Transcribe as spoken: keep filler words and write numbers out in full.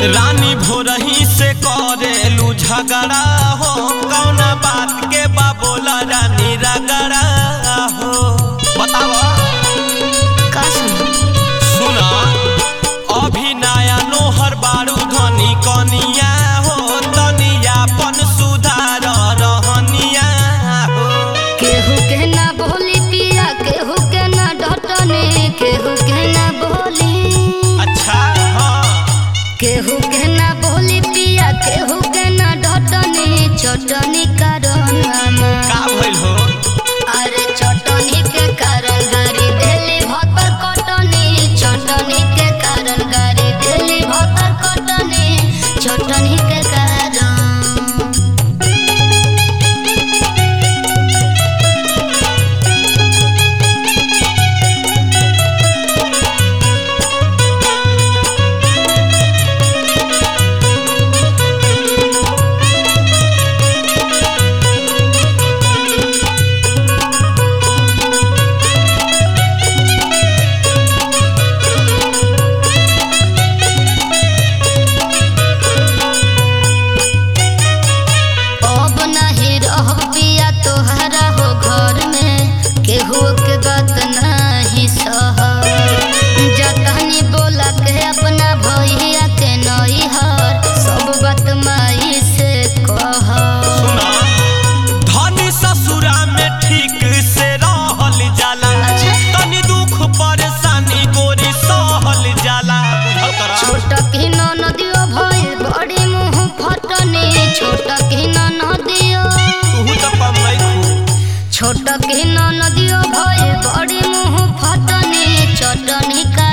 रानी भोरही से करेलू झगड़ा हो, कौना बात के बा बोला रानी रगड़ा हो। बतावा का सुन सुना अभी नया नोहर बारू धनी कनिया हो, तनिया पन सुधार रहनिया हो। केहू के ना बोली पिया, केहू के ना डटने, केहू के ना बोली। अच्छा हाँ केहू के ना बोली पिया, केहू के ना डटने, चटनी कारण का भइल हो? अरे चटनी के कारण गाड़ी देली भतर कटनी, चटनी के कारण गाड़ी देली भतर कटनी, चटनी के कारण। तोहरा हो घर में केहू के बात नहीं सह, जतनी बोला के अपना भैया के नैहर सब बात माई से कह। सुना धनी ससुरा में ठीक से रहल जाला, तनी दुख परेशानी गोरी सहल जाला। छोटा की नदियो भइल बड़ी मुँह फटनी, छोटा की नदियो छोटा की नदियो भइल बड़ी मुँह फटनी, चटनी का